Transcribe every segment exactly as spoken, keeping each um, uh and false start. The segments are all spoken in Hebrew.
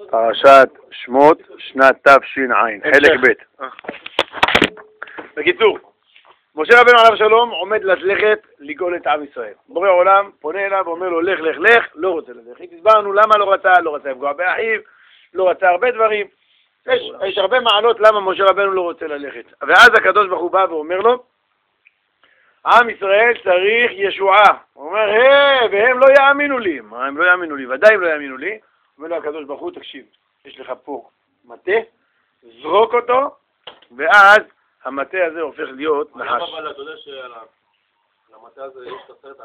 פרשת שמות, שנת תש"ע, חלק ב'. בקיצור, משה רבנו עליו שלום עומד ללכת לגאול את עם ישראל. בורא עולם פונה אליו ואומר לו לך לך לך, לא רוצה ללכת. הסברנו למה לא רצה, לא רצה לפגוע באחיו, לא רצה הרבה דברים. יש, יש הרבה מעלות למה משה רבנו לא רוצה ללכת. ואז הקדוש ברוך הוא בא ואומר לו, עם ישראל צריך ישועה. הוא אומר, היי, והם לא יאמינו לי. מה, הם לא יאמינו לי? ודאי הם לא יאמינו לי. אומר לו הקדוש ברוך הוא, תקשיב, יש לך פה מטה, זרוק אותו, ואז המטה הזה הופך להיות נחש. אבל אתה יודע שלמטה הזה יש את הסרט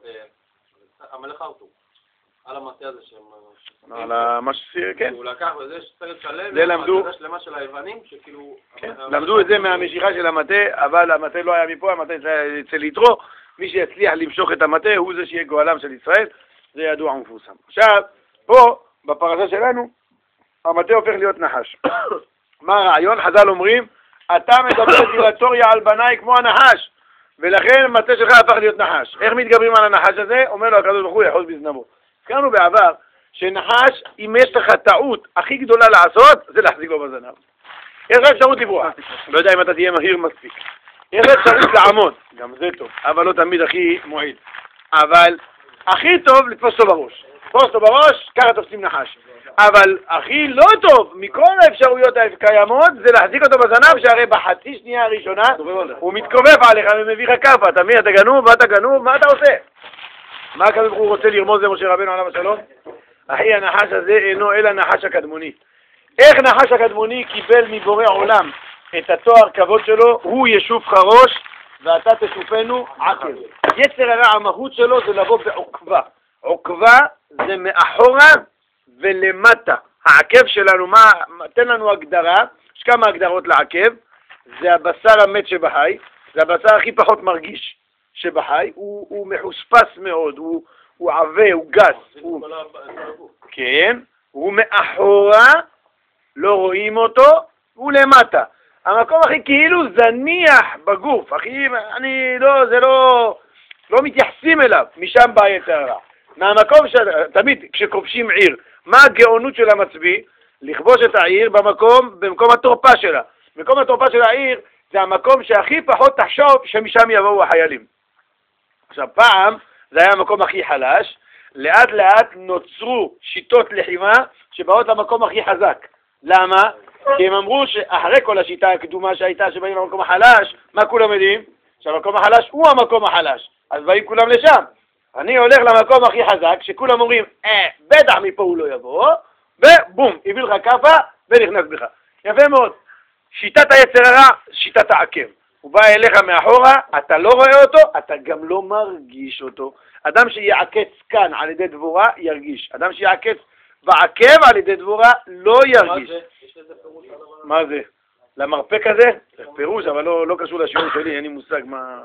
המלך ארתור. על המטה הזה שהם... על מה ש... כן. הוא לקח וזה יש סרט שלם, זה למדו... זה שלמה של היוונים, שכאילו... למדו את זה מהמשיכה של המטה, אבל המטה לא היה מפה, המטה אצל יתרו. מי שיצליח למשוך את המטה הוא זה שיהיה גואלם של ישראל. זה ידוע ומפורסם. עכשיו, פה, בפרשה שלנו, המטה הופך להיות נחש. מה הרעיון? חז"ל אומרים, אתה מדבר דירטוריה על בניי כמו הנחש, ולכן המטה שלך הפך להיות נחש. איך מתגברים על הנחש הזה? אומר לו הקדוש ברוך הוא יחוז בזנבו. הזכרנו בעבר שנחש, אם יש לך טעות הכי גדולה לעשות, זה להחזיק לו בזנב. יש לך אפשרות לברוח. לא יודע אם אתה תהיה מהיר מספיק. יש לך אפשרות לעמוד, גם זה טוב, אבל לא תמיד הכי מועיל. אבל הכי טוב לתפוס אותו בראש. לתפוס אותו בראש, ככה תופסים נחש. אבל הכי לא טוב מכל האפשרויות הקיימות זה להחזיק אותו בזנב, שהרי בחצי שנייה הראשונה הוא מתכופף עליך ומביא לך כאפה. אתה מבין, אתה גנוב, ואתה גנוב, מה אתה עושה? מה הקדוש ברוך הוא רוצה לרמוז למשה רבנו עליו השלום? אחי, הנחש הזה אינו אלא נחש הקדמוני. איך נחש הקדמוני קיבל מבורא עולם את התואר כבוד שלו? הוא ישוף חרוש ואתה תשופנו עקב. יצר הרע המהות שלו זה לבוא בעוקבה. עוקבה זה מאחורה ולמטה. העקב שלנו, מה, תן לנו הגדרה, יש כמה הגדרות לעקב. זה הבשר המת שבחי, זה הבשר הכי פחות מרגיש שבחי, הוא, הוא מחוספס מאוד, הוא, הוא עווה, הוא גס. הוא... כן, הוא מאחורה, לא רואים אותו, הוא למטה. המקום הכי כאילו זניח בגוף, הכי, אני לא, זה לא, לא מתייחסים אליו, משם בא יצר הרע. מהמקום ש... תמיד כשכובשים עיר, מה הגאונות של המצביא? לכבוש את העיר במקום, במקום התורפה שלה. מקום התורפה של העיר זה המקום שהכי פחות תחשוב שמשם יבואו החיילים. עכשיו פעם זה היה המקום הכי חלש, לאט לאט נוצרו שיטות לחימה שבאות למקום הכי חזק. למה? כי הם אמרו שאחרי כל השיטה הקדומה שהייתה שבאים למקום החלש, מה כולם יודעים? שהמקום החלש הוא המקום החלש, אז באים כולם לשם. אני הולך למקום הכי חזק, שכולם אומרים, אה, בטח מפה הוא לא יבוא, ובום, הביא לך כפה ונכנס בך. יפה מאוד. שיטת היצר הרע, שיטת העקב. הוא בא אליך מאחורה, אתה לא רואה אותו, אתה גם לא מרגיש אותו. אדם שיעקץ כאן על ידי דבורה, ירגיש. אדם שיעקץ בעקב על ידי דבורה, לא ירגיש. מה זה? יש לזה פירוש? מה זה? למרפק הזה? פירוש, אבל לא, לא קשור לשיעור שלי, אין לי מושג מה...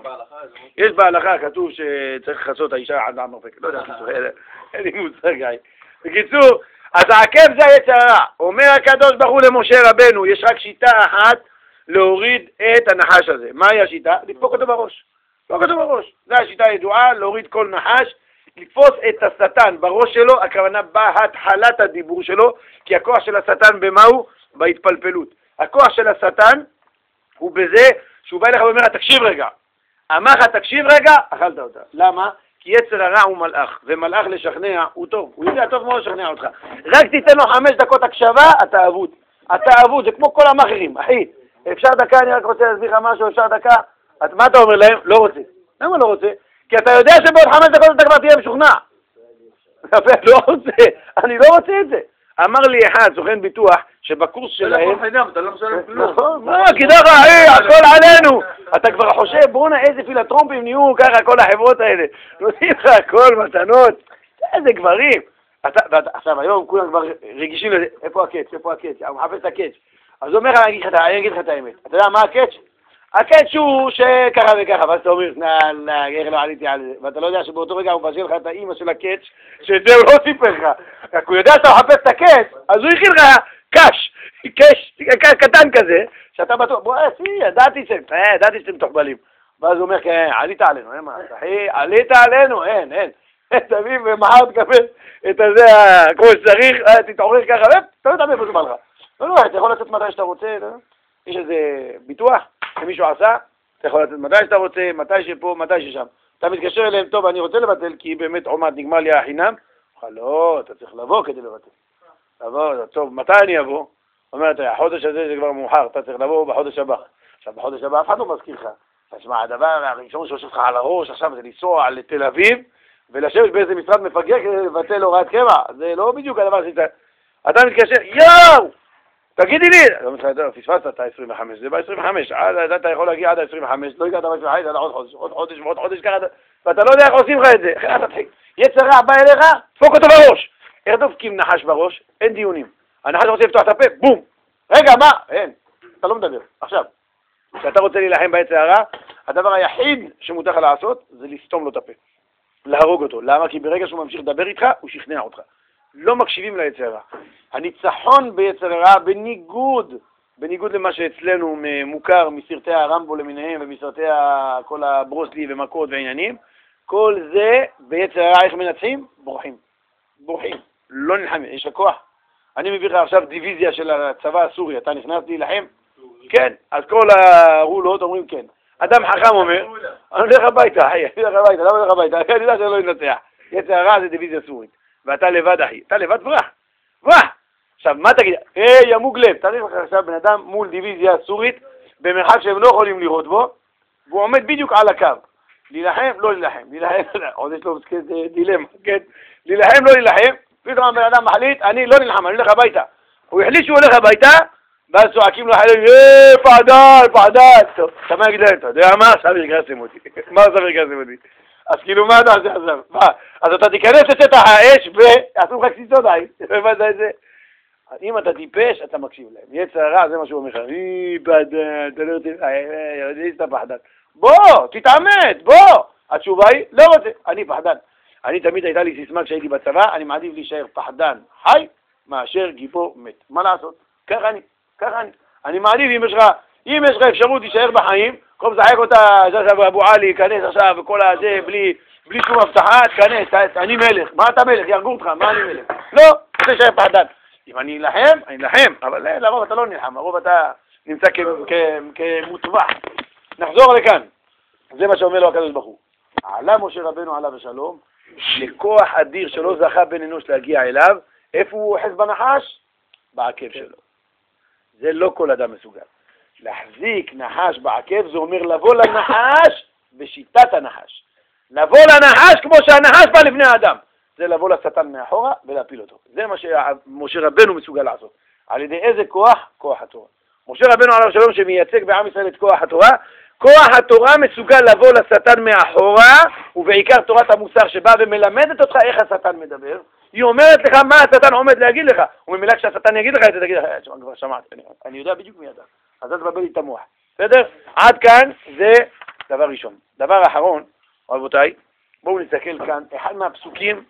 יש בהלכה, כתוב שצריך לחסות את האישה עד המרפק. לא יודע, אין לי מושג. בקיצור, אז העקב זה היצר הרע. אומר הקדוש ברוך הוא למשה רבנו, יש רק שיטה אחת להוריד את הנחש הזה. מהי השיטה? לדפוק אותו בראש. לדפוק אותו בראש. זו השיטה הידועה, להוריד כל נחש, לתפוס את השטן בראש שלו, הכוונה בהתחלת הדיבור שלו, כי הכוח של השטן במה הוא? בהתפלפלות. הכוח של השטן הוא בזה שהוא בא אליך ואומר, תקשיב רגע. אמר לך, תקשיב רגע, אכלת אותה. למה? כי יצר הרע הוא מלאך, ומלאך לשכנע הוא טוב. הוא יודע טוב מאוד לשכנע אותך. רק תיתן לו חמש דקות הקשבה, אתה אבוד. אתה אבוד, זה כמו כל המאכערים. אחי, אפשר דקה, אני רק רוצה להסביר לך משהו, אפשר דקה. את, מה אתה אומר להם? לא רוצה. למה לא רוצה? כי אתה יודע שבעוד חמש דקות אתה כבר תהיה משוכנע. לא רוצה, אני לא רוצה את זה. אמר לי אחד, סוכן ביטוח, שבקורס שלהם... אתה לא משלם כלום. מה, כדאי לך, הכל עלינו. אתה כבר חושב, בוא'נה, איזה פילנטרופים נהיו ככה כל החברות האלה. נותנים לך הכל, מתנות. איזה גברים. עכשיו, היום כולם כבר רגישים לזה, איפה הקץ, איפה הקץ? הוא מחפש את הקץ. אז הוא אומר, אני אגיד לך את האמת. אתה יודע מה הקץ? הקץ הוא שככה וככה, ואז אתה אומר, נא, איך לא עליתי על זה. ואתה לא יודע שבאותו רגע הוא מבשל לך את האמא של הקץ, שאת זה הוא לא סיפר לך. רק הוא יודע שאתה מחפש את הקץ, אז הוא הכין לך קש, קש קטן כזה, שאתה בטוח, בוא, סי, ידעתי שאתם, ידעתי שאתם תוחבלים. ואז הוא אומר, כן, עלית עלינו, אין מה, אחי, עלית עלינו, אין, אין. תביא ומחר תקבל את הזה כמו שצריך, תתעורר ככה, אתה לא יודע מאיפה זה בא לך. לא, לא, אתה יכול לצאת מתי שאתה רוצה, יש איזה ביטוח שמישהו עשה, אתה יכול לצאת מתי שאתה רוצה, מתי שפה, מתי ששם. אתה מתקשר אליהם, טוב, אני רוצה לבטל, כי באמת עומד, נגמר לי החינם. לא, אתה צריך לבוא כדי לבטל. לבוא, טוב, מתי אני אבוא? אומרת, החודש הזה זה כבר מאוחר, אתה צריך לבוא בחודש הבא. עכשיו, בחודש הבא אף אחד לא מזכיר לך. תשמע, הדבר הראשון שיושב לך על הראש עכשיו זה לנסוע לתל אביב, ולשבת באיזה משרד מפגר כדי לבטל הוראת קבע. זה לא בדיוק הדבר שאתה... אתה מתקשר, יואו! תגידי לי! לא, פספסת, אתה עשרים וחמש, זה ב-עשרים וחמש, אתה יכול להגיע עד ה-עשרים וחמש, לא הגעת ב-עשרים וחמש, עד עוד חודש, עוד חודש ועוד חודש ככה, ואתה לא יודע איך עושים לך את זה. איך אתה תחיל? יצר רע בא אליך, דפוק אותו בראש. איך דופקים נחש בראש? אין דיונים. הנחש רוצה לפתוח את הפה, בום! רגע, מה? אין. אתה לא מדבר. עכשיו, כשאתה רוצה להילחם ביצר הרע, הדבר היחיד שמותר לך לעשות זה לסתום לו את הפה. להרוג אותו. למה? כי ברגע שהוא ממשיך לדבר איתך, הוא שכנע אותך. לא מקשיבים ליצר הרע. הניצחון ביצר הרע, בניגוד, בניגוד למה שאצלנו מוכר מסרטי הרמבו למיניהם ומסרטי כל הברוסלי ומכות ועניינים, כל זה ביצר הרע איך מנצחים? בורחים. בורחים. לא נלחמים. יש לך כוח. אני מביא לך עכשיו דיוויזיה של הצבא הסורי. אתה נכנס להילחם? כן. אז כל הרולות אומרים כן. אדם חכם אומר, אני הולך הביתה, אחי, אני הולך הביתה, למה הולך הביתה? אני יודע שאני לא ינצח. יצר הרע זה דיוויזיה סורית. ואתה לבד, אחי. אתה לבד ברח. ברח! עכשיו, מה תגיד? היי, ימוג לב. תריך לך עכשיו בן אדם מול דיוויזיה סורית, במרחק שהם לא יכולים לראות בו, והוא עומד בדיוק על הקו. להילחם, לא להילחם. להילחם, עוד יש לו דילמה, כן? להילחם, לא להילחם. פתאום הבן אדם מחליט, אני לא נלחם, אני הולך הביתה. הוא החליט שהוא הולך הביתה, ואז צועקים לו חיילים, אה, פחדן, פחדן. טוב, אתה מה יגיד להם, אתה יודע מה? עכשיו הרגזתם אותי. מה עכשיו הרגזתם אותי? אז כאילו, מה אתה עושה עכשיו? מה? אז אתה תיכנס לשטח האש ועשו לך קציצות עין. הבנת את זה? אם אתה טיפש, אתה מקשיב להם. יצר הרע, זה מה שהוא אומר לך. אי, פחדן, אתה לא רוצה, אה, אתה פחדן. בוא, תתעמת, בוא. התשובה היא, לא רוצה, אני פחדן. אני תמיד הייתה לי סיסמה כשהייתי בצבא, אני מעדיף להישאר פחדן חי, מאשר גיבור מת. מה לעשות? ככה אני, ככה אני. אני מעדיף אם יש לך, אם יש לך אפשרות להישאר בחיים, כל משחק אותה, זזה אבו עלי, כנס עכשיו, וכל הזה, בלי, בלי שום הבטחה, תכנס, אני מלך. מה אתה מלך? ירגו אותך, מה אני מלך? לא, רוצה להישאר פחדן. אם אני אלחם, אני אלחם, אבל לרוב אתה לא נלחם, לרוב אתה נמצא כמוטבע. נחזור לכאן. זה מה שאומר לו הקדוש ברוך הוא. עלה משה רבנו עליו השלום, לכוח אדיר שלא זכה בן אנוש להגיע אליו, איפה הוא אוחז בנחש? בעקב שלו. זה לא כל אדם מסוגל. להחזיק נחש בעקב זה אומר לבוא לנחש בשיטת הנחש. לבוא לנחש כמו שהנחש בא לבני האדם. זה לבוא לשטן מאחורה ולהפיל אותו. זה מה שמשה רבנו מסוגל לעשות. על ידי איזה כוח? כוח התורה. משה רבנו עליו השלום שמייצג בעם ישראל את כוח התורה, כוח התורה מסוגל לבוא לשטן מאחורה, ובעיקר תורת המוסר שבאה ומלמדת אותך איך השטן מדבר. היא אומרת לך מה השטן עומד להגיד לך, וממילא כשהשטן יגיד לך את זה, תגיד לך, תשמע, כבר שמעת, אני, אני יודע בדיוק מי אתה. אז אל תבלבל לי את המוח. בסדר? עד כאן זה דבר ראשון. דבר אחרון, רבותיי, בואו נסתכל כאן, אחד מהפסוקים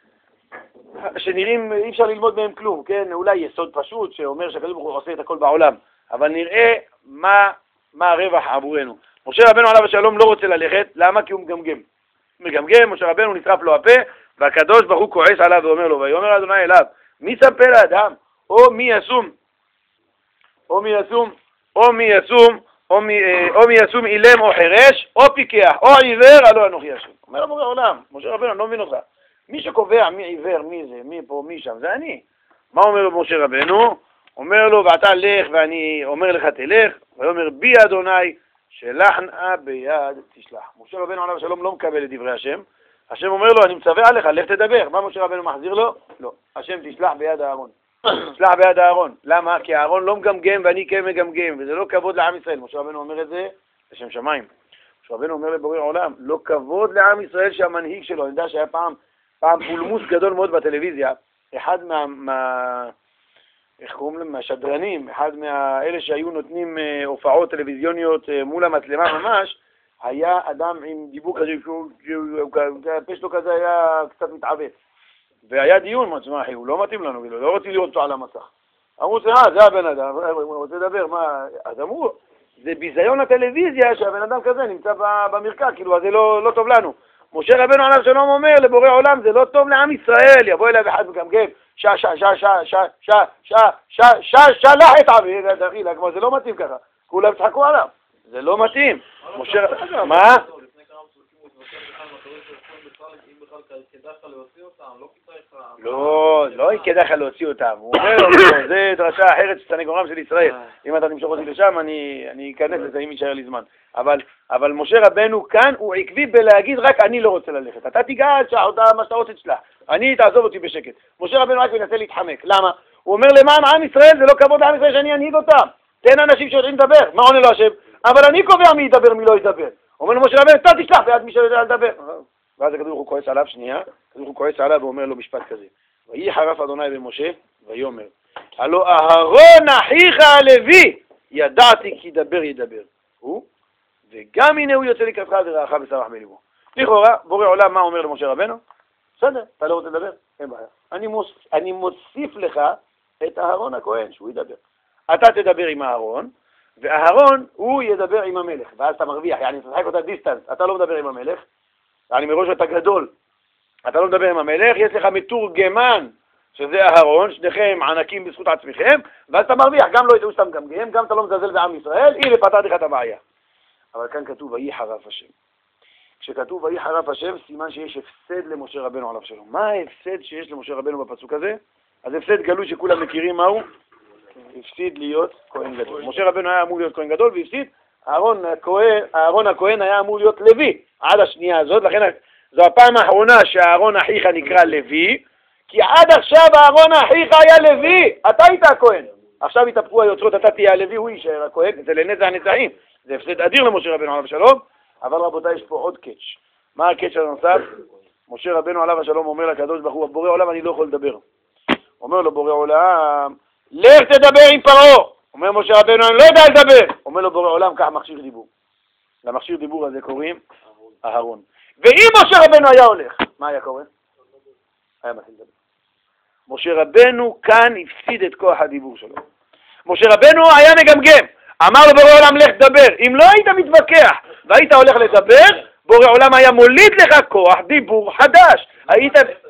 שנראים, אי אפשר ללמוד מהם כלום, כן? אולי יסוד פשוט שאומר שהקדוש ברוך הוא עושה את הכל בעולם, אבל נראה מה, מה הרווח עבורנו. משה רבנו עליו השלום לא רוצה ללכת, למה? כי הוא מגמגם. מגמגם, משה רבנו נטרף לו הפה, והקדוש ברוך הוא כועס עליו ואומר לו, ויאמר אדוני אליו, מי שם פה לאדם? או מי ישום? או מי ישום? או מי ישום? או מי, או מי ישום אילם או חרש, או פיקח, או עיוור, הלא אנוכי השם. אומר לו בורא עולם, משה רבנו, אני לא מבין אותך. מי שקובע מי עיוור, מי זה, מי פה, מי שם, זה אני. מה אומר לו משה רבנו? אומר לו, ואתה לך ואני אומר לך תלך, ואומר בי אדוני, שלח נא ביד תשלח. משה רבנו עליו השלום לא מקבל את דברי השם. השם אומר לו, אני מצווה עליך, לך תדבר. מה משה רבנו מחזיר לו? לא. השם תשלח ביד הארון. תשלח ביד הארון. למה? כי הארון לא מגמגם ואני כן מגמגם, וזה לא כבוד לעם ישראל. משה רבנו אומר את זה לשם שמיים. משה רבנו אומר לבורא עולם, לא כבוד לעם ישראל שהמנהיג שלו. אני יודע שהיה פעם, פעם פולמוס גדול מאוד בטלוויזיה. אחד מה, מה איך קוראים להם? מהשדרנים, אחד מאלה שהיו נותנים הופעות טלוויזיוניות מול המצלמה ממש, היה אדם עם דיבור כזה, הפה שלו כזה היה קצת מתעוות. והיה דיון, מה תשמע אחי, הוא לא מתאים לנו, לא רוצים לראות אותו על המסך. אמרו, אה, זה הבן אדם, הוא רוצה לדבר, מה? אז אמרו, זה ביזיון הטלוויזיה שהבן אדם כזה נמצא במרקע, כאילו, אז זה לא, לא טוב לנו. משה רבנו עליו שלום אומר לבורא עולם, זה לא טוב לעם ישראל, יבוא אליו אחד מגמגם, שע, שע, שע, שע, שע, שע, שע, שע, שע, שלח את עמי, זה לא מתאים ככה, כולם צחקו עליו, זה לא מתאים. משה רבנו, מה? לא, לא כדאי לך להוציא אותם, הוא אומר לו, זה דרשה אחרת של סנגורם של ישראל, אם אתה תמשוך אותי לשם אני אכנס לזה אם יישאר לי זמן, אבל משה רבנו כאן הוא עקבי בלהגיד רק אני לא רוצה ללכת, אתה תיגע מה שאתה רוצה תשלח, אני תעזוב אותי בשקט. משה רבנו רק מנסה להתחמק, למה? הוא אומר למען עם ישראל, זה לא כבוד לעם ישראל שאני אנהיג אותם, תן אנשים שיודעים לדבר, מה עונה לו השם? אבל אני קובע מי ידבר מי לא ידבר. אומר לו משה רבנו, אתה תשלח ביד מי שיודע לדבר. ואז הקדוש ברוך הוא כועס עליו, שנייה, הקדוש ברוך הוא כועס עליו ואומר לו משפט כזה, ויהי חרף אדוני במשה ויאמר, הלא אהרון אחיך הלוי ידעתי כי דבר ידבר הוא, וגם הנה הוא יוצא לקראתך ורעך ושמח בליבו. לכאורה, בורא עולם מה אומר למשה רבנו? בסדר, אתה לא רוצה לדבר? אין בעיה. אני, מוס, אני מוסיף לך את אהרון הכהן שהוא ידבר. אתה תדבר עם אהרון, ואהרון הוא ידבר עם המלך, ואז אתה מרוויח, יעני, תשחק אותה דיסטנס, אתה לא מדבר עם המלך, אני מראש אתה גדול, אתה לא מדבר עם המלך, יש לך מתורגמן, שזה אהרון, שניכם ענקים בזכות עצמכם, ואז אתה מרוויח, גם לא ידעו סתם גמגם, גם אתה לא מזלזל בעם ישראל, הנה פתרתי לך את הבעיה. אבל כאן כתוב, ויהי חרף השם. כשכתוב, ויהי חרף השם, סימן שיש הפסד למשה רבנו עליו שלום. מה ההפסד שיש למשה רבנו בפסוק הזה? אז הפסד גלוי שכולם מכירים מהו? הפסיד להיות כהן גדול. משה רבנו היה אמור להיות כהן גדול, והפסיד, אהרון הכהן, אהרון הכהן היה אמור להיות לוי, עד השנייה הזאת, לכן זו הפעם האחרונה שאהרון אחיך נקרא לוי, כי עד עכשיו אהרון אחיך היה לוי, אתה היית הכהן. עכשיו התהפכו היוצרות, אתה תהיה הלוי, הוא יישאר הכהן, זה לנצח נצחים. זה הפסד אדיר למשה רבנו עליו השלום, אבל רבותיי יש פה עוד קאץ'. מה הקאץ' הנוסף? משה רבנו עליו השלום אומר לקדוש ברוך הוא, בורא עולם אני לא יכול לדבר. אומר לו בורא עולם, לך תדבר עם פרעה. אומר משה רבנו, אני לא יודע לדבר. אומר לו בורא עולם, קח מכשיר דיבור. למכשיר דיבור הזה קוראים אהרון. ואם משה רבנו היה הולך, מה היה קורה? היה מתחיל לדבר. משה רבנו כאן הפסיד את כוח הדיבור שלו. משה רבנו היה מגמגם. אמר לו בורא עולם, לך דבר. אם לא היית מתווכח והיית הולך לדבר, בורא עולם היה מוליד לך כוח דיבור חדש. היית...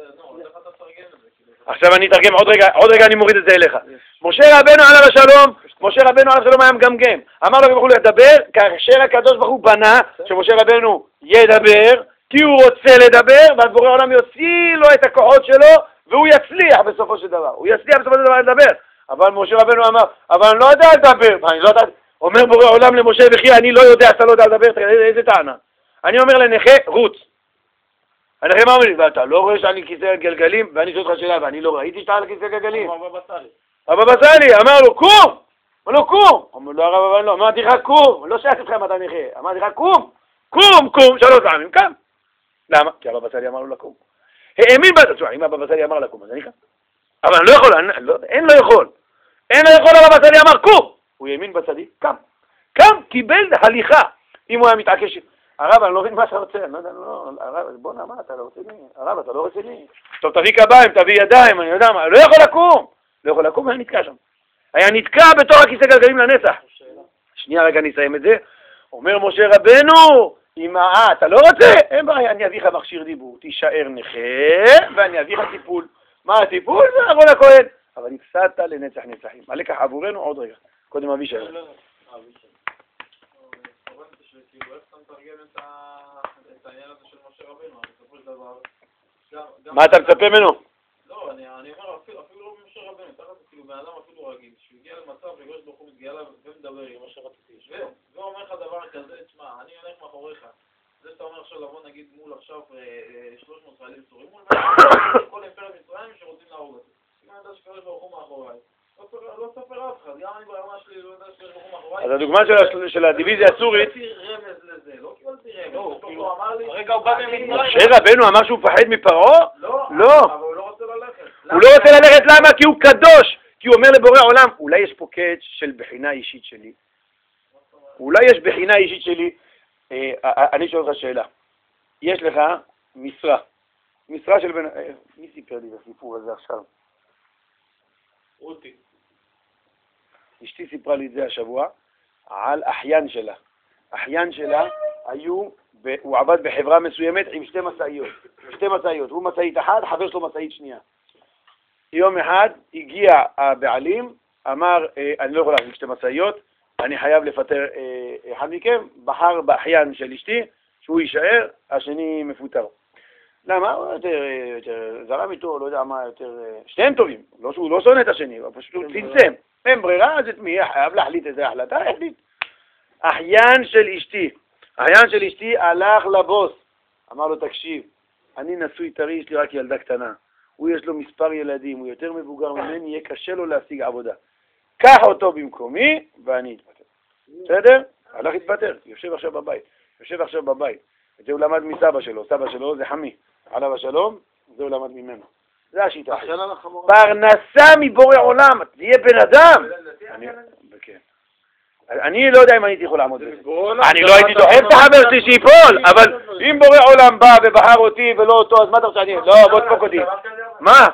עכשיו אני אתרגם, עוד רגע, עוד רגע אני מוריד את זה אליך. משה רבנו עליו השלום, משה רבנו עליו השלום היה מגמגם. אמר לו בורא לדבר, כאשר הקדוש ברוך הוא בנה שמשה רבנו ידבר, כי הוא רוצה לדבר, ואז בורא העולם יוציא לו את הכוחות שלו, והוא יצליח בסופו של דבר. הוא יצליח בסופו של דבר לדבר. אבל משה רבנו אמר, אבל אני לא יודע לדבר. אני לא יודע... אומר בורא העולם למשה וכי אני לא יודע, אתה לא יודע לדבר, איזה טענה? אני אומר לנכה, רוץ. הנכה מה אומר לי? ואתה לא רואה שאני כיסא גלגלים? ואני שואל אותך שאלה, ואני לא ראיתי שאתה על כיסא גלגלים. אבא בסלי. אבא בסלי, אמר לו, קום! אמר לו, קום! אמר לו, הרב, אבל לא, אמרתי לך, קום! לא שייך אתכם, אתה נכה. אמרתי לך, קום! קום, קום! שלוש פעמים, קם! למה? כי אבא בסלי אמר לו לקום. האמין בזה, אם אבא בסלי אמר לקום, אז אני קם. אבל אני לא יכול, אני, לא, אין לו יכול. אין לו יכול, אבא בסלי אמר, קום! הוא האמין בצדי, קם. קם, קיבל הליכה. אם הוא היה מתעקש, הרב, אני לא מבין מה אתה רוצה, אני לא יודע, לא, הרב, בוא נאמר, אתה לא רציני, הרב, אתה לא רציני. טוב, תביא קביים, תביא ידיים, אני יודע מה, לא יכול לקום. לא יכול לקום, היה נתקע שם. היה נתקע בתוך הכיסא גלגלים לנצח. שנייה רגע אני אסיים את זה. אומר משה רבנו, אם אה, אתה לא רוצה? אין בעיה, אני אביא לך מכשיר דיבור, תישאר נכה, ואני אביא לך טיפול. מה הטיפול? זה אהרון הכהן. אבל הפסדת לנצח נצחים. הלקח עבורנו עוד רגע. קודם אביא שאלה. מה אתה מצפה ממנו? לא, אני אומר, אפילו לא במשה רבנו, תחת כאילו בן אדם אפילו רגיל, שהוא הגיע למצב וגוש ברוך הוא מתגיע אליו ומדבר עם מה שרציתי. והוא אומר לך דבר כזה, תשמע, אני הולך מאחוריך. זה שאתה אומר עכשיו לבוא נגיד מול עכשיו שלוש מאות חיילים סורים מול כל אימפריה מצרים שרוצים להרוג אותי. אם אני יודע שקורש ברוך הוא מאחוריי, לא ספר אף אחד, גם אני ברמה שלי לא יודע שקורש ברוך הוא מאחוריי. אז הדוגמה של הדיוויזיה הסורית... רמז לזה, לא קיבלתי רמז. משה רבנו אמר שהוא מפחד מפרעה? לא, אבל הוא לא רוצה ללכת. הוא לא רוצה ללכת למה? כי הוא קדוש. כי הוא אומר לבורא עולם, אולי יש פה קאץ' של בחינה אישית שלי. אולי יש בחינה אישית שלי. אני שואל לך שאלה. יש לך משרה. משרה של בן... מי סיפר לי את הסיפור הזה עכשיו? רותי. אשתי סיפרה לי את זה השבוע על אחיין שלה. אחיין שלה היו הוא עבד בחברה מסוימת עם שתי מסעיות, שתי מסעיות, הוא מסעית אחת, חבר שלו מסעית שנייה. יום אחד הגיע הבעלים, אמר, אני לא יכול להחזיק שתי מסעיות, אני חייב לפטר אחד מכם, בחר באחיין של אשתי, שהוא יישאר, השני מפוטר. למה? הוא יותר, יותר זרם איתו, לא יודע מה, יותר... שניהם טובים, לא שהוא לא שונא את השני, הוא פשוט צמצם. אין ברירה, אז את מי? חייב להחליט איזה החלטה, החליט. אחיין של אשתי, אחיין של אשתי הלך לבוס, אמר לו, תקשיב, אני נשוי טרי, יש לי רק ילדה קטנה. הוא יש לו מספר ילדים, הוא יותר מבוגר ממני, יהיה קשה לו להשיג עבודה. קח אותו במקומי, ואני אתפטר. בסדר? הלך להתפטר, יושב עכשיו בבית. יושב עכשיו בבית. את זה הוא למד מסבא שלו, סבא שלו זה חמי. עליו השלום, זה הוא למד ממנו. זה השיטה. פרנסה מבורא עולם, תהיה בן אדם. אני לא יודע אם הייתי יכול לעמוד בזה. אני לא הייתי דוחף את החבר שלי שיפול, אבל אם בורא עולם בא ובחר אותי ולא אותו, אז מה אתה רוצה אני? לא, בוא תפוק אותי. מה?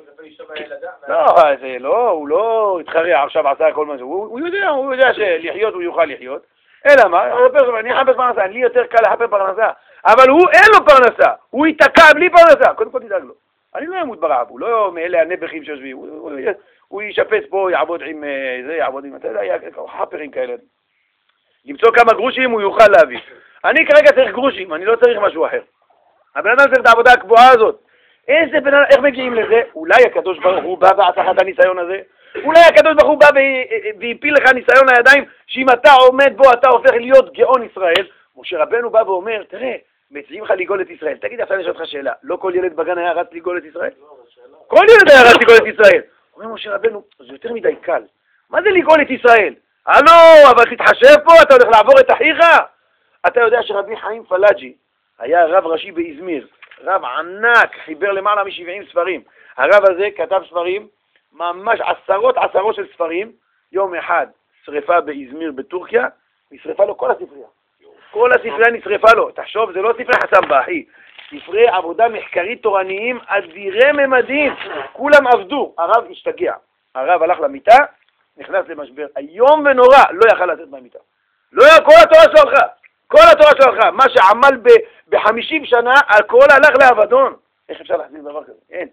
לא, זה לא, הוא לא התחרע עכשיו עשה כל מה זה. הוא יודע, הוא יודע שלחיות הוא יוכל לחיות. אלא מה? אני אחפש פרנסה, לי יותר קל לחפש פרנסה. אבל הוא אין לו פרנסה, הוא ייתקע בלי פרנסה. קודם כל תדאג לו. אני לא אמות ברעב, הוא לא מאלה הנבחים שיושבים. הוא ישפץ פה, יעבוד עם זה, יעבוד עם... אתה יודע, חפרים כאלה. למצוא כמה גרושים הוא יוכל להביא. אני כרגע צריך גרושים, אני לא צריך משהו אחר. הבן אדם צריך את העבודה הקבועה הזאת. איזה בן אדם, איך מגיעים לזה? אולי הקדוש ברוך הוא בא ועשה לך את הניסיון הזה? אולי הקדוש ברוך הוא בא והפיל לך ניסיון לידיים, שאם אתה עומד בו אתה הופך להיות גאון ישראל. משה רבנו בא ואומר, תראה, מציעים לך לגאול את ישראל. תגיד, עכשיו יש אותך שאלה, לא כל ילד בגן היה רץ לגאול את ישראל? כל ילד היה רץ לגאול את ישראל. אומר משה רבנו, זה יותר מדי קל. מה זה לגאול את ישראל? הלו, אבל תתחשב פה, אתה הולך לעבור את אחיך? אתה יודע שרבי חיים פלאג'י היה רב ראשי באזמיר, רב ענק, חיבר למעלה מ-שבעים ספרים. הרב הזה כתב ספרים, ממש עשרות עשרות של ספרים. יום אחד שריפה באזמיר בטורקיה, נשרפה לו כל הספרייה. כל הספרייה נשרפה לו. תחשוב, זה לא ספרי חסם באחי. ספרי עבודה מחקרית תורניים אדירי ממדים. כולם עבדו. הרב השתגע. הרב הלך למיטה, נכנס למשבר. היום ונורא לא יכל לצאת מהמיטה. לא היה, כל התורה שלו הלכה. כל התורה שלו הלכה. מה שעמל ב-חמישים שנה, הכל הלך לאבדון. איך אפשר להחזיק דבר כזה? אין.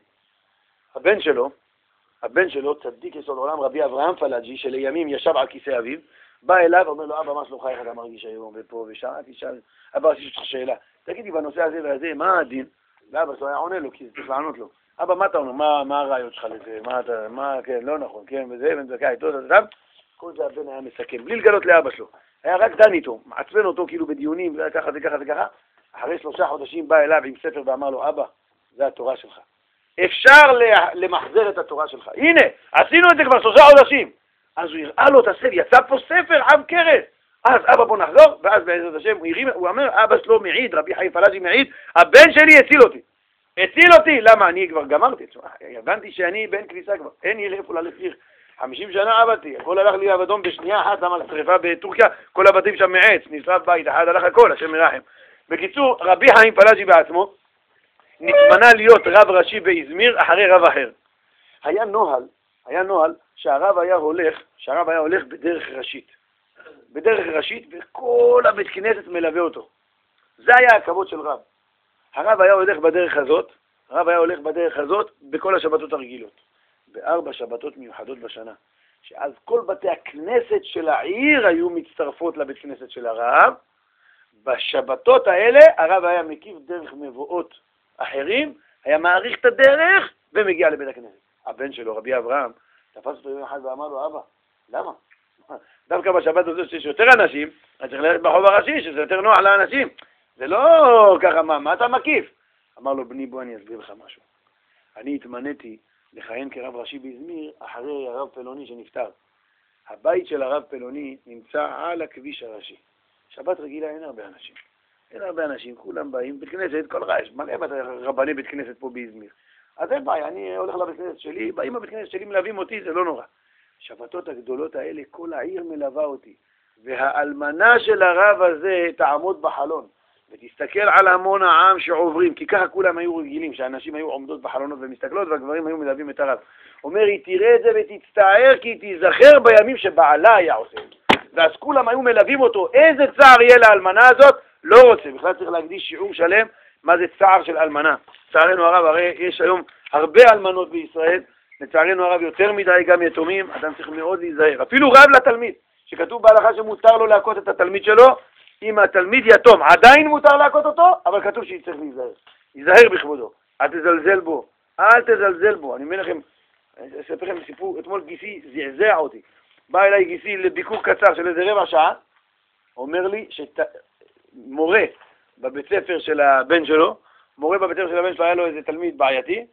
הבן שלו, הבן שלו, צדיק יסוד עולם, רבי אברהם פלאג'י, שלימים ישב על כיסא אביו, בא אליו ואומר לו, אבא, מה שלומך, איך אתה מרגיש היום ופה ושם? תשאל, אבא, יש לך שאלה. תגידי, בנושא הזה והזה, מה הדין? ואבא שלו היה עונה לו, כי צריך לענות לו. אבא, מה אתה אומר? מה, מה הרעיון שלך לזה? מה אתה, מה, כן, לא נכון, כן, וזה, ונזכה איתו, אתה כל זה הבן היה מסכם, בלי לגלות לאבא שלו. היה רק דן איתו, מעצבן אותו כאילו בדיונים, ככה וככה וככה. אחרי שלושה חודשים בא אליו עם ספר ואמר לו, אבא, זה התורה שלך. אפשר למחזר את התורה שלך. הנה, עשינו את זה כבר שלושה חודשים. אז הוא הראה לו את הספר, יצא פה ספר עב כרת. אז אבא בוא נחזור, ואז בעזרת השם הוא הרים, הוא אומר, אבא שלו מעיד, רבי חיים פלאג'י מעיד, הבן שלי הציל אותי. הציל אותי, למה? אני כבר גמרתי, הבנתי שאני בן כניסה כבר, אין לי איפה ללכת. חמישים שנה עבדתי, הכל הלך לי אבדון בשנייה אחת, למה לשרפה בטורקיה, כל הבתים שם מעץ, נשרף בית, אחד הלך הכל, השם מרחם. בקיצור, רבי חיים פלאג'י בעצמו, נתמנה להיות רב ראשי באזמיר אחרי רב אחר. היה נוהל, היה נוהל שהרב היה הולך, שהרב היה הולך בדרך ראשית. בדרך ראשית, וכל הבית כנסת מלווה אותו. זה היה הכבוד של רב. הרב היה הולך בדרך הזאת, הרב היה הולך בדרך הזאת בכל השבתות הרגילות. בארבע שבתות מיוחדות בשנה. שאז כל בתי הכנסת של העיר היו מצטרפות לבית כנסת של הרב. בשבתות האלה הרב היה מקיף דרך מבואות אחרים, היה מעריך את הדרך ומגיע לבית הכנסת. הבן שלו, רבי אברהם, תפס אותו יום אחד ואמר לו, אבא, למה? דווקא בשבת הזאת שיש יותר אנשים, אני צריך ללכת ברחוב הראשי, שזה יותר נוח לאנשים. זה לא ככה, מה, מה אתה מקיף? אמר לו, בני, בוא אני אסביר לך משהו. אני התמניתי לכהן כרב ראשי באזמיר אחרי הרב פלוני שנפטר. הבית של הרב פלוני נמצא על הכביש הראשי. שבת רגילה אין הרבה אנשים. אין הרבה אנשים, כולם באים, בית כנסת, כל רע, יש מלא רבני בית כנסת פה באזמיר. אז אין בעיה, אני הולך לבית כנסת שלי, באים הבית כנסת שלי, מלווים אותי, זה לא נורא. שבתות הגדולות האלה, כל העיר מלווה אותי. והאלמנה של הרב הזה תעמוד בחלון, ותסתכל על המון העם שעוברים, כי ככה כולם היו רגילים, שהאנשים היו עומדות בחלונות ומסתכלות, והגברים היו מלווים את הרב. אומר, היא תראה את זה ותצטער, כי היא תיזכר בימים שבעלה היה עושה. ואז כולם היו מלווים אותו, איזה צער יהיה לאלמנה הזאת, לא רוצה, בכלל צריך להקדיש שיעור שלם מה זה צער של אלמנה. לצערנו הרב, הרי יש היום הרבה אלמנות בישראל, לצערנו הרב יותר מדי גם יתומים, אדם צריך מאוד להיזהר. אפילו רב לתלמיד, שכתוב בהלכה שמותר לו להכות את התלמיד שלו, אם התלמיד יתום, עדיין מותר להכות אותו, אבל כתוב שצריך להיזהר. להיזהר בכבודו, אל תזלזל בו, אל תזלזל בו. אני אומר לכם, אני אספר לכם סיפור, אתמול גיסי זעזע אותי. בא אליי גיסי לביקור קצר של איזה רבע שעה, אומר לי שמורה בבית ספר של הבן שלו, מורה בבית ספר של הבן שלו היה לו איזה תלמיד בעייתי,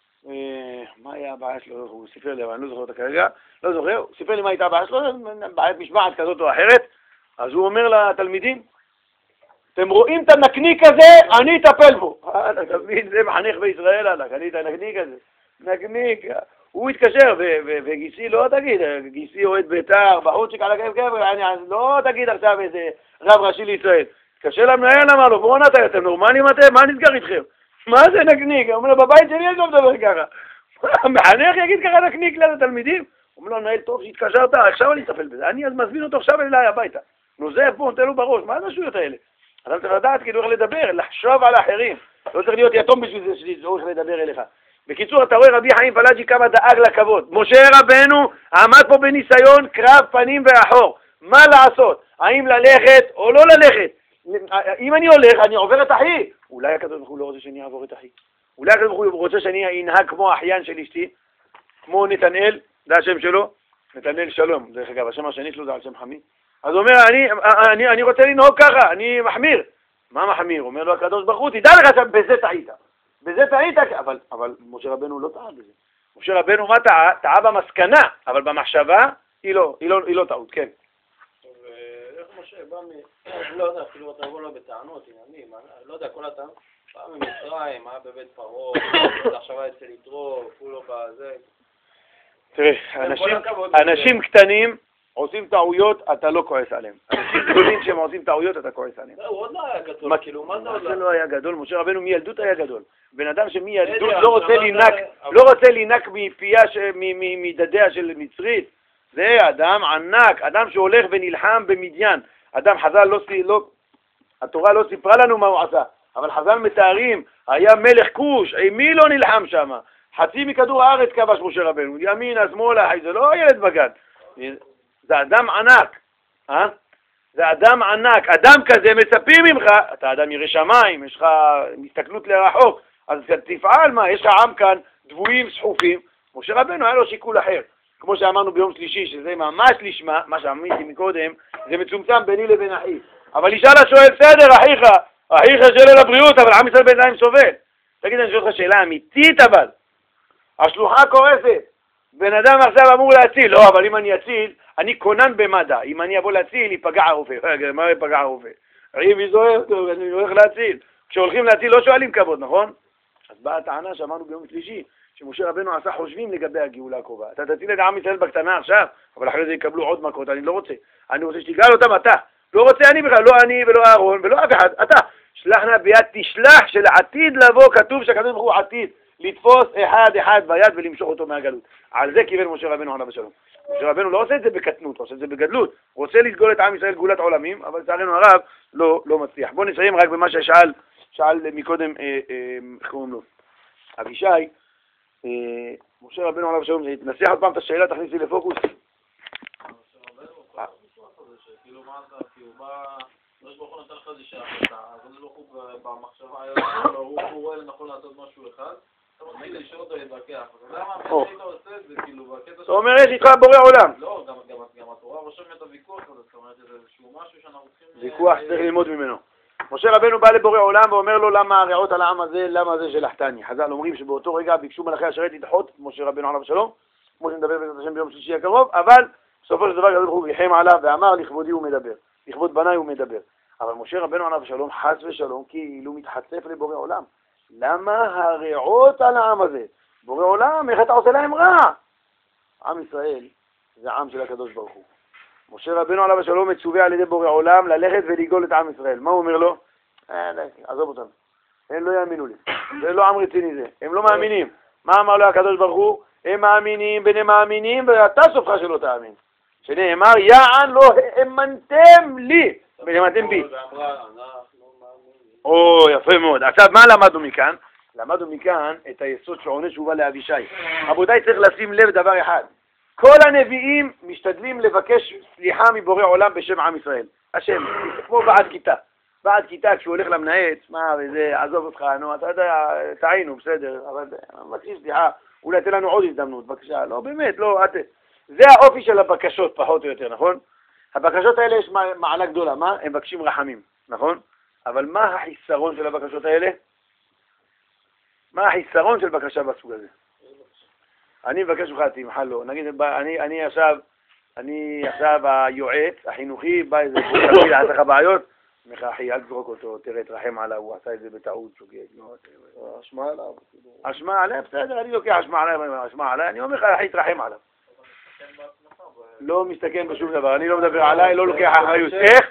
מה היה הבעיה שלו? הוא סיפר לי, אבל אני לא זוכר אותה כרגע, לא זוכר, הוא סיפר לי מה הייתה הבעיה שלו, בעיית משמעת כזאת או אחרת, אז הוא אומר לתלמידים, אתם רואים את הנקניק הזה, אני אטפל בו. התלמיד זה מחנך בישראל, אני את הנקניק הזה, נקניק, הוא התקשר, וגיסי לא תגיד, גיסי אוהד בית"ר, בחוצ'יק על הכיף כיף, לא תגיד עכשיו איזה רב ראשי לישראל. התקשר למנהל, אמר לו, בואו נתן, אתם נורמלים אתם? מה נסגר איתכם? מה זה נקניק? הוא אומר לו, בבית שלי יש לא מדבר ככה. המחנך יגיד ככה נקניק לתלמידים? הוא אומר לו, נהל טוב שהתקשרת, עכשיו אני אטפל בזה. אני אז מזמין אותו עכשיו אליי הביתה. נוזף פה, נותן לו בראש, מה זה השטויות האלה? אתה צריך לדעת כאילו איך לדבר, לחשוב על האחרים. לא צריך להיות יתום בשביל זה שצריך לדבר אליך. בקיצור, אתה רואה רבי חיים פלאג'י כמה דאג לכבוד. משה רבנו עמד פה בניסיון קרב פנים ואחור. מה לעשות? האם ללכת או לא ללכת? אם אני הולך, אני עובר את אחי. אולי הקדוש ברוך הוא לא רוצה שאני אעבור את אחי. אולי הקדוש ברוך הוא רוצה שאני אנהג כמו האחיין של אשתי, כמו נתנאל, זה השם שלו, נתנאל שלום. דרך אגב, השם השני שלו זה על שם חמי. אז הוא אומר, אני, אני, אני רוצה לנהוג ככה, אני מחמיר. מה מחמיר? אומר לו הקדוש ברוך הוא, תדע לך שבזה טעית. בזה טעית, אבל, אבל משה רבנו לא טעה בזה. משה רבנו מה טעה? טעה במסקנה, אבל במחשבה היא לא, היא לא, היא לא טעות, כן. ואיך משה בא מ... לא יודע, אפילו אתה בוא לו בטענות, עניינים, לא יודע, כל הטענות, בא ממצרים, היה בבית פרעה, עכשיו היה אצל יתרו, כולו בזה. תראה, אנשים, אנשים קטנים עושים טעויות, אתה לא כועס עליהם. אנשים גדולים שהם עושים טעויות, אתה כועס עליהם. הוא עוד לא היה גדול, כאילו, מה זה עוד לא היה גדול? משה רבנו מילדות היה גדול. בן אדם שמילדות לא רוצה לינק, לא רוצה לינק מפיה, מדדיה של מצרית. זה אדם ענק, אדם שהולך ונלחם במדיין. אדם חז"ל לא, לא, התורה לא סיפרה לנו מה הוא עשה, אבל חז"ל מתארים, היה מלך כוש, מי לא נלחם שם? חצי מכדור הארץ כבש משה רבנו, ימינה, שמאלה, זה לא ילד בגן. זה אדם ענק, אה? זה אדם ענק, אדם כזה מצפים ממך, אתה אדם ירא שמיים, יש לך מסתכלות לרחוק, אז תפעל מה, יש לך עם כאן, דבויים, סחופים, משה רבנו היה לו שיקול אחר, כמו שאמרנו ביום שלישי, שזה ממש לשמה, מה שאמרתי מקודם, זה מצומצם ביני לבין אחי, אבל ישאל השואל, בסדר, אחיך, אחיך שאלה לבריאות, אבל עם ישראל בינתיים סובל. תגיד, אני שואל לך שאלה אמיתית אבל, השלוחה קורסת, בן אדם עכשיו אמור להציל, לא, אבל אם אני אציל, אני קונן במדע, אם אני אבוא להציל, ייפגע הרופא. רגע, מה ייפגע הרופא? אם יזוהר, אני הולך להציל. כשהולכים להציל לא שואלים כבוד, נכון? אז באה הטענה שאמרנו ביום שלישי, שמשה רבנו עשה חושבים לגבי הגאולה הקרובה. אתה תציל את עם ישראל בקטנה עכשיו, אבל אחרי זה יקבלו עוד מכות, אני לא רוצה. אני רוצה שתגאל אותם אתה. לא רוצה אני בכלל, לא אני ולא אהרון ולא אף אחד, אתה. שלחנה ביד תשלח של עתיד לבוא, כתוב שהקדוש ברוך הוא עתיד. לתפוס אחד אחד ביד ולמשוך אותו מהגלות. על זה קיבל משה רבנו עליו השלום. משה רבנו לא עושה את זה בקטנות, הוא עושה את זה בגדלות. הוא רוצה לסגול את עם ישראל גאולת עולמים, אבל לצערנו הרב לא, לא מצליח. בואו נסיים רק במה ששאל, שאל מקודם, אה, אה, איך קוראים לו? אבישי, אה, משה רבנו עליו השלום, נסיח עוד פעם את השאלה, תכניסי לפוקוס. משה רבנו, כאילו מה אתה, כאילו בא, יש ברוך הוא נתן לך איזה שהחלטה, אז אני לא חוב במחשבה, הוא רואה לנכון לעשות משהו אחד, אתה מתחיל לשאול אותו להתווכח. למה היית עושה את זה, כאילו, בקטע אתה אומר, יש איתך בורא עולם. לא, גם התורה רושמת את הוויכוח הזה, זאת אומרת, זה איזשהו משהו שאנחנו צריכים... ויכוח שצריך ללמוד ממנו. משה רבנו בא לבורא עולם ואומר לו, למה הרעות על העם הזה, למה זה שלחתני? חז"ל אומרים שבאותו רגע ביקשו מלאכי השרת לדחות משה רבנו עליו השלום, כמו שנדבר בעזרת השם ביום שלישי הקרוב, אבל בסופו של דבר הקדוש ברוך הוא ריחם עליו ואמר, לכבודי הוא מדבר, לכבוד בניי הוא מדבר. אבל משה רבנו עליו השלום חס ושלום כאילו מתחצף לבורא עולם. למה הרעות על העם הזה? בורא עולם, איך אתה עושה להם רע? עם ישראל זה עם של הקדוש ברוך הוא. משה רבנו עליו השלום מצווה על ידי בורא עולם ללכת ולגאול את עם ישראל. מה הוא אומר לו? אה, די, עזוב אותם. הם לא יאמינו לי. זה לא עם רציני זה. הם לא מאמינים. מה אמר לו הקדוש ברוך הוא? הם מאמינים בין הם מאמינים ואתה סופך שלא תאמין. שנאמר, יען לא האמנתם לי. והאמנתם בי. או, יפה מאוד. עכשיו, מה למדנו מכאן? למדנו מכאן את היסוד שעונה תשובה לאבישי. רבותיי, צריך לשים לב דבר אחד. כל הנביאים משתדלים לבקש סליחה מבורא עולם בשם עם ישראל. השם, כמו בעד כיתה. בעד כיתה, כשהוא הולך למנהץ, מה, וזה, עזוב אותך, נו, אתה יודע, טעינו, בסדר, אבל מבקשים סליחה, אולי תן לנו עוד הזדמנות, בבקשה. לא, באמת, לא, את... זה האופי של הבקשות, פחות או יותר, נכון? הבקשות האלה יש מעלה גדולה, מה? הם מבקשים רחמים, נכון? אבל מה החיסרון של הבקשות האלה? מה החיסרון של בקשה בסוג הזה? אני מבקש ממך, תמחה לו, נגיד, אני, אני עכשיו, אני עכשיו היועץ, החינוכי, בא איזה בוא תביא לעצך בעיות, אומר אחי, אל תזרוק אותו, תראה, תרחם עליו, הוא עשה את זה בטעות, שוגג, אשמה עליו. אשמה עליו, בסדר, אני לוקח אשמה עליו, אשמה עליו, אני אומר לך, אחי, תרחם עליו. לא מסתכן בשום דבר, אני לא מדבר עליי, לא לוקח אחריות. איך?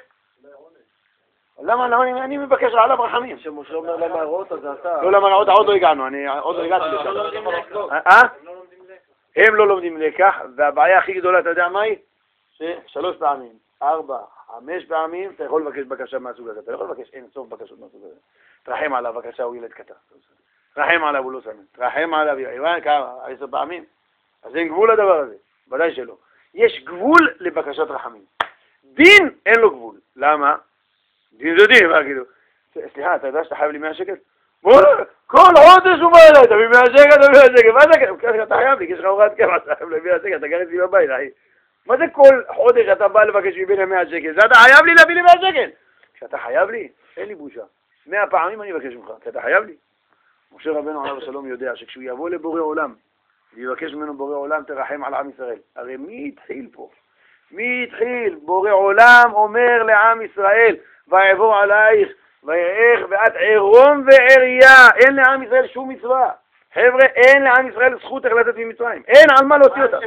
למה, למה אני מבקש עליו רחמים? שמשה אומר למערות, אז אתה... לא למערות, עוד לא הגענו, אני עוד לא הגעתי לשם. אה? הם לא לומדים לקח, והבעיה הכי גדולה, אתה יודע מה היא? ששלוש פעמים, ארבע, חמש פעמים, אתה יכול לבקש בקשה מהסוג הזה, אתה יכול לבקש אין סוף בקשות מהסוג הזה. תרחם עליו, בקשה, הוא ילד קטן. תרחם עליו, הוא לא סמן. תרחם עליו, יואן, כמה, עשר פעמים. אז אין גבול לדבר הזה, ודאי שלא. יש גבול לבקשת רחמים. דין אין לו גבול. למה? דין זה דין, מה כאילו? סליחה, אתה יודע שאתה חייב לי מאה שקל? כל חודש הוא בא אליי, תביא מאה שקל, תביא מאה שקל, מה זה? אתה חייב לי, כי יש לך הוראת קבע, אתה חייב לי מאה שקל, אתה גר אצלי בבית, אחי. מה זה כל חודש אתה בא לבקש ממני מאה שקל? זה אתה חייב לי להביא לי מאה שקל. כשאתה חייב לי, אין לי בושה. מאה פעמים אני אבקש ממך, כי אתה חייב לי. משה רבנו עליו השלום יודע שכשהוא יבוא לבורא עולם, ויבקש ממנו בורא עולם תרחם על עם ישראל. הרי מי התחיל פה? מי התחיל? בורא עולם אומר לעם ישראל, ויבוא עלייך, ויראך, ואת עירום ועריה. אין לעם ישראל שום מצווה. חבר'ה, אין לעם ישראל זכות איך לצאת ממצרים. אין על מה להוציא אותה.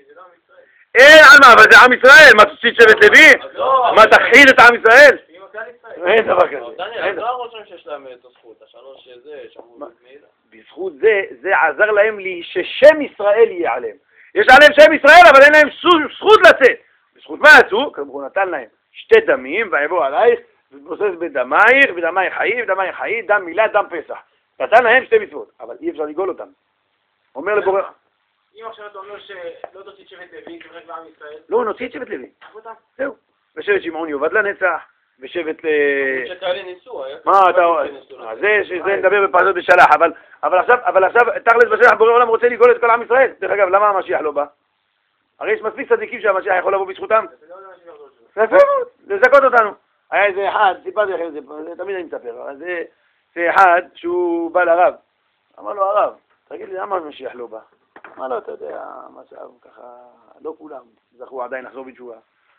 אין על מה, אבל זה עם ישראל. מה, תוציא שבט לוי? מה, תכחיד את עם ישראל? אין דבר כזה. דניאל, לא הרושם שיש להם את הזכות, השלוש שזה, שאמרו מידע. בזכות זה, זה עזר להם לי ששם ישראל יהיה עליהם. יש עליהם שם ישראל, אבל אין להם זכות לצאת. בזכות מה עשו? כמו הוא נתן להם שתי דמים, ויבוא עלייך, ובוסס בדמייך, ודמייך חיי, ודמייך חיי, דם מילה, דם פסח. נתן להם שתי מצוות, אבל אי אפשר לגאול אותם. אומר לבורא... אם עכשיו אתה אומר שלא תוציא את שבט לוי, זה רק לעם ישראל? לא, נוציא את שבט לוי. זהו. ושבט שמעון יאבד לנצח, ושבט ל... שכאלה ניסו, היה... מה אתה... זה נדבר בפרשת בשלח, אבל עכשיו תכלס בשלח בורא עולם רוצה לגאול את כל עם ישראל. דרך אגב, למה המשיח לא בא? הרי יש מספיק צדיקים שהמשיח יכול לבוא בזכותם. יפה מאוד, לזכות אותנו. היה איזה אחד, סיפרתי לכם את זה, תמיד אני מספר, אבל זה אחד שהוא בא לרב. אמר לו הרב, תגיד לי, למה המשיח לא בא? אמר לו, אתה יודע, המצב ככה, לא כולם זכו עדיין לחזור בתשובה.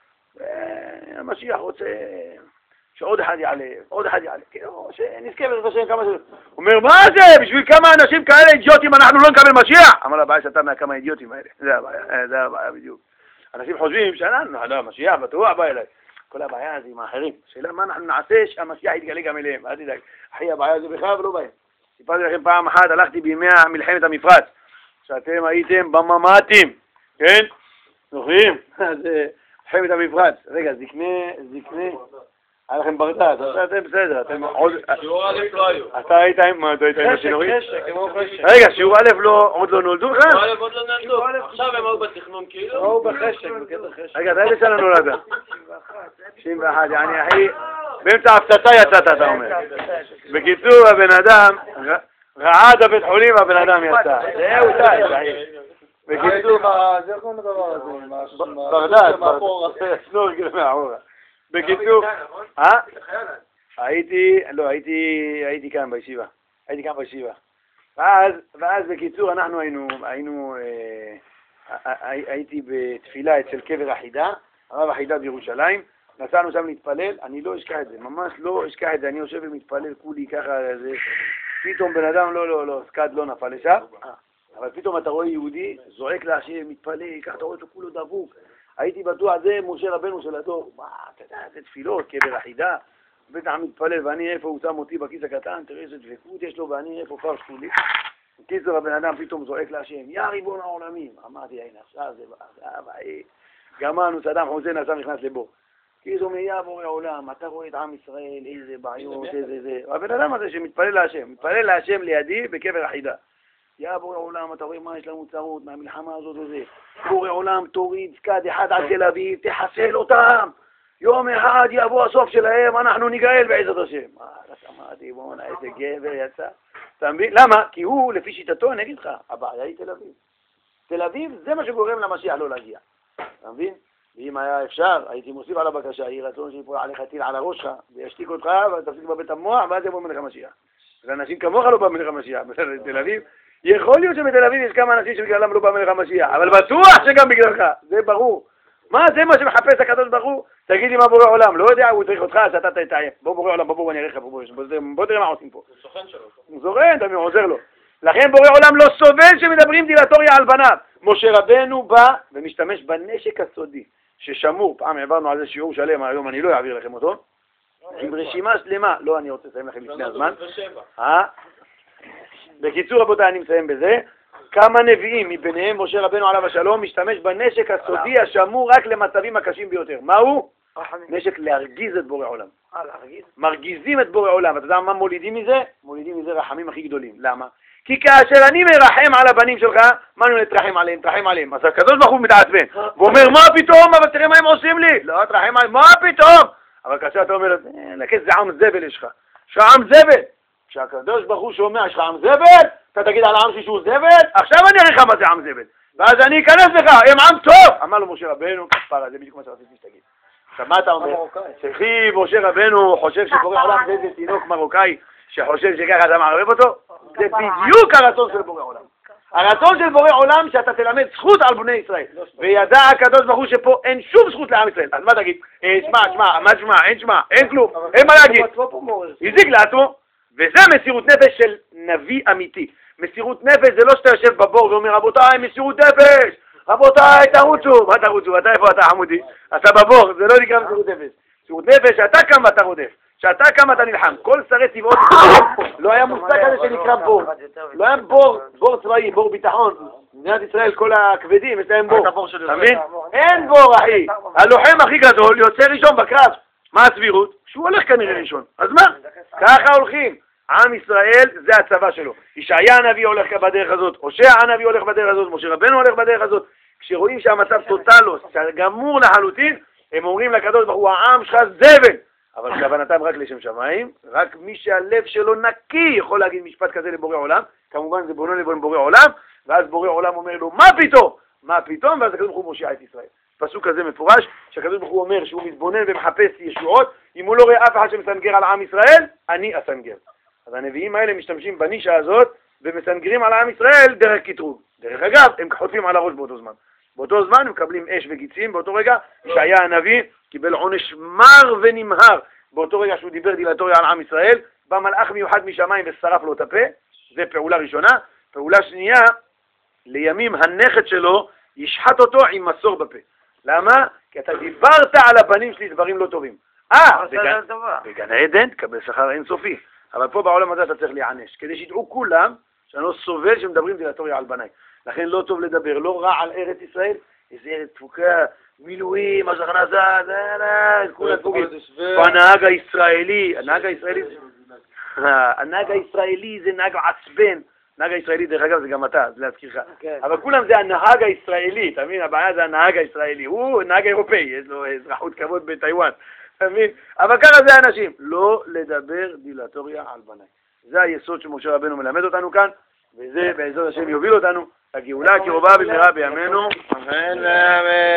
והמשיח רוצה שעוד אחד יעלה, עוד אחד יעלה, כאילו, שנזכה בעזרת השם כמה שלו. הוא אומר, מה זה? בשביל כמה אנשים כאלה אידיוטים אנחנו לא נקבל משיח? אמר לה, הבעיה שאתה מהכמה אידיוטים האלה. זה הבעיה, זה הבעיה בדיוק. אנשים חושבים שאנחנו, לא, המשיח בטוח בא אליי. כל הבעיה זה עם האחרים. השאלה מה אנחנו נעשה שהמשיח יתגלה גם אליהם. אל תדאג. אחי, הבעיה זה בכלל ולא בהם. סיפרתי לכם פעם אחת, הלכתי בימי מלחמת המפרץ, שאתם הייתם בממ"טים, כן? זוכרים? זה מלחמת המפרץ. רגע, זקנה, זקנה. היה לכם ברדעת, אתם בסדר, אתם עוד... שיעור א' לא היו. אתה היית עם... מה, אתה היית עם השינורים? חשק, כמו חשק. רגע, שיעור א' עוד לא נולדו בכלל? שיעור א' עוד לא נולדו. עכשיו הם היו בתכנון כאילו. או בחשק, בקטע חשק. רגע, אתה איזה שנה נולדת? תשעים ואחת, יעני אחי, באמצע ההפצצה יצאת, אתה אומר. בקיצור, הבן אדם, רעד הבית חולים, הבן אדם יצא. זהו, די. בקיצור, זה כל הדבר הזה. ברדעת, סנורגל מאחורה. בקיצור, אה? הייתי, לא, הייתי, הייתי כאן בישיבה. הייתי כאן בישיבה. ואז, ואז בקיצור, אנחנו היינו, היינו, הייתי בתפילה אצל קבר החידה, הרב החידה בירושלים, נסענו שם להתפלל, אני לא אשכח את זה, ממש לא אשכח את זה, אני יושב ומתפלל כולי ככה, זה, פתאום בן אדם, לא, לא, לא, סקד לא נפל לשם, אבל פתאום אתה רואה יהודי, זועק להשם, מתפלל, ככה אתה רואה שהוא כולו דבוק, הייתי בטוח, זה משה רבנו של הדור, מה, אתה יודע, זה תפילות, קבר החידה, בטח מתפלל, ואני איפה הוא שם אותי בכיס הקטן, תראה איזה דבקות יש לו, ואני איפה פרש כולי. בקיצור, הבן אדם פתאום זועק להשם, יא ריבון העולמים. אמרתי, הנה, עכשיו זה בא, גמרנו, סדאם חוסיין עכשיו נכנס לבור. כי זו מהיה בורא עולם, אתה רואה את עם ישראל, איזה בעיות, איזה זה. הבן אדם הזה שמתפלל להשם, מתפלל להשם לידי בקבר החידה. יא בורא עולם, אתה רואה מה יש לנו צרות מהמלחמה הזאת וזה. בורא עולם, תוריד סקד אחד על תל אביב, תחסל אותם. יום אחד יבוא הסוף שלהם, אנחנו ניגאל בעזרת השם. אה, שמעתי, בוא'נה, איזה גבר יצא. אתה מבין? למה? כי הוא, לפי שיטתו, אני אגיד לך, הבעיה היא תל אביב. תל אביב זה מה שגורם למשיח לא להגיע. אתה מבין? ואם היה אפשר, הייתי מוסיף על הבקשה, יהי רצון שיפול עליך טיל על הראשך, וישתיק אותך, ותפסיק בבית המוח, ואז יבוא מלך המשיח. ואנשים כמוך לא בא מלך המשיח, בתל אביב. יכול להיות שבתל אביב יש כמה אנשים שבגללם לא בא מלך המשיח, אבל בטוח שגם בגללך, זה ברור. מה זה מה שמחפש הקדוש ברוך הוא? תגיד לי מה בורא עולם, לא יודע, הוא צריך אותך, שאתה תתעייף. בוא בורא עולם, בוא אני אראה לך, בוא תראה מה עושים פה. הוא סוכן שלו. הוא זורן, אתה עוזר לו. לכן בורא עולם לא סובל שמדברים דילטוריה על בניו. משה רבנו בא ומשתמש בנשק הסודי, ששמור, פעם העברנו על זה שיעור שלם, היום אני לא אעביר לכם אותו, עם רשימה שלמה, לא אני רוצה לסיים לכם לפני הזמן. בקיצור רבותיי, אני מסיים בזה. כמה נביאים מביניהם משה רבנו עליו השלום משתמש בנשק הסודי השמור רק למצבים הקשים ביותר. מהו? נשק להרגיז את בורא עולם. מרגיזים את בורא עולם. אתה יודע מה מולידים מזה? מולידים מזה רחמים הכי גדולים. למה? כי כאשר אני מרחם על הבנים שלך, מה אני נתרחם עליהם? תרחם עליהם. אז הקדוש ברוך הוא מתעצבן. ואומר, מה פתאום? אבל תראה מה הם עושים לי. לא, תרחם עליהם. מה פתאום? אבל כאשר אתה אומר, לכס זה עם זבל יש לך. יש לך עם זבל. כשהקדוש ברוך הוא שומע, יש לך עם זבל, אתה תגיד על העם שלי שהוא זבל, עכשיו אני אראה לך מה זה עם זבל. ואז אני אכנס לך, הם עם טוב. אמר לו משה רבנו, כפרה, זה בדיוק מה שרציתי שתגיד. עכשיו מה אתה אומר? שכי משה רבנו חושב שבורא עולם זה איזה תינוק מרוקאי שחושב שככה אתה מערבב אותו? זה בדיוק הרצון של בורא עולם. הרצון של בורא עולם שאתה תלמד זכות על בני ישראל. וידע הקדוש ברוך הוא שפה אין שום זכות לעם ישראל. אז מה תגיד? שמע, שמע, מה שמע, אין שמע, אין כלום, אין מה להגיד. הזיק לעצמו. וזה מסירות נפש של נביא אמיתי. מסירות נפש זה לא שאתה יושב בבור ואומר, רבותיי, מסירות נפש, רבותיי, תרוצו. מה תרוצו? אתה איפה אתה חמודי? אתה בבור, זה לא נקרא מסירות נפש. מסירות נפש, שאתה קם ואתה רודף. שאתה קם ואתה נלחם. כל שרי צבאות לא היה מושג כזה שנקרא בור. לא היה בור, בור צבאי, בור ביטחון. במדינת ישראל כל הכבדים, יש להם בור. אתה מבין? אין בור, אחי. הלוחם הכי גדול יוצא ראשון בקרב. מה הסבירות? שהוא הולך כנראה ראשון. אז מה? ככה הולכים. עם ישראל זה הצבא שלו. ישעיה הנביא הולך בדרך הזאת, הושע הנביא הולך בדרך הזאת, משה רבנו הולך בדרך הזאת. כשרואים שהמצב טוטלוס, גמור לחלוטין, הם אומרים לקדוש ברוך הוא, העם שלך זבל. אבל כוונתם רק לשם שמיים, רק מי שהלב שלו נקי יכול להגיד משפט כזה לבורא עולם, כמובן זה בונו לבון בורא עולם, ואז בורא עולם אומר לו, מה פתאום? מה פתאום? ואז הקדוש ברוך הוא מושיע את ישראל. פסוק כזה מפורש, שהקדוש ברוך הוא אומר שהוא מתבונן ומחפש ישועות, אם הוא לא רואה אף אחד שמסנגר על עם ישראל, אני אסנגר. אז הנביאים האלה משתמשים בנישה הזאת, ומסנגרים על עם ישראל דרך קטרוג. דרך אגב, הם חוטפים על הראש באותו זמן. באותו זמן הם מקבלים אש וגיצים, באותו רגע ישעיה הנביא קיבל עונש מר ונמהר. באותו רגע שהוא דיבר דילטוריה על עם ישראל, בא מלאך מיוחד משמיים ושרף לו את הפה, זה פעולה ראשונה. פעולה שנייה, לימים הנכד שלו ישחט אותו עם מסור בפה. למה? כי אתה דיברת על הבנים שלי דברים לא טובים. אה, בגן העדן תקבל שכר אינסופי. אבל פה בעולם הזה אתה צריך להיענש, כדי שידעו כולם שאני לא סובל שמדברים דילטוריה על בניי. לכן לא טוב לדבר, לא רע על ארץ ישראל, איזה ארץ תפוקה, מילואים, אז הכנסה, זה, זה, כולם תפוקים. והנהג הישראלי, הנהג הישראלי, הנהג הישראלי זה נהג עצבן. נהג הישראלי, דרך אגב, זה גם אתה, זה להזכירך. אבל כולם זה הנהג הישראלי, אתה מבין? הבעיה זה הנהג הישראלי. הוא נהג אירופאי, יש לו אזרחות כבוד בטיואן. אתה מבין? אבל ככה זה האנשים. לא לדבר דילטוריה על בניי. זה היסוד שמשה רבנו מלמד אותנו כאן, וזה בעזרת השם יוביל אותנו לגאולה הקרובה במהרה בימינו. אמן ואמן.